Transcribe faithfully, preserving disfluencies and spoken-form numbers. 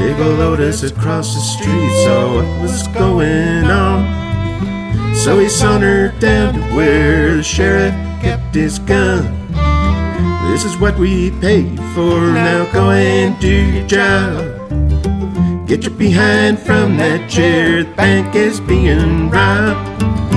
Big ol' Otis across the street saw what was going on. So he sauntered down to where the sheriff kept his gun. This is what we paid for, now go and do your job. Get your behind from that chair, the bank is being robbed.